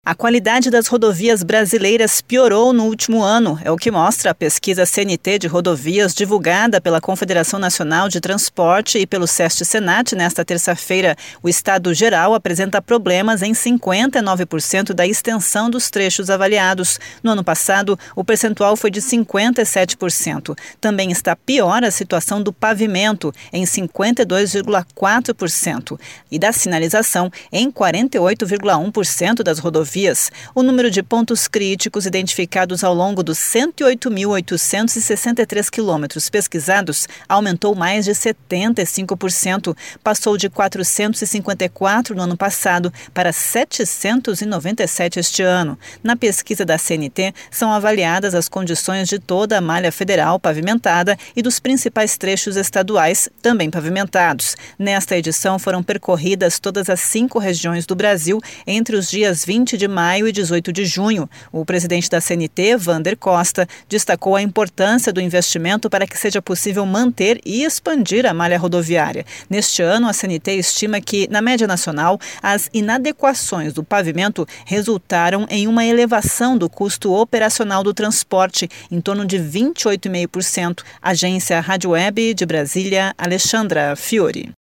A qualidade das rodovias brasileiras piorou no último ano, é o que mostra a pesquisa CNT de rodovias divulgada pela Confederação Nacional de Transporte e pelo SEST-Senat nesta terça-feira. O estado geral apresenta problemas em 59% da extensão dos trechos avaliados. No ano passado, o percentual foi de 57%. Também está pior a situação do pavimento, em 52,4%, e da sinalização, em 48,1% das rodovias. O número de pontos críticos identificados ao longo dos 108.863 quilômetros pesquisados aumentou mais de 75%, passou de 454 no ano passado para 797 este ano. Na pesquisa da CNT, são avaliadas as condições de toda a malha federal pavimentada e dos principais trechos estaduais também pavimentados. Nesta edição foram percorridas todas as 5 regiões do Brasil entre os dias 20 de maio e 18 de junho. O presidente da CNT, Wander Costa, destacou a importância do investimento para que seja possível manter e expandir a malha rodoviária. Neste ano, a CNT estima que, na média nacional, as inadequações do pavimento resultaram em uma elevação do custo operacional do transporte, em torno de 28,5%. Agência Rádio Web de Brasília, Alexandra Fiore.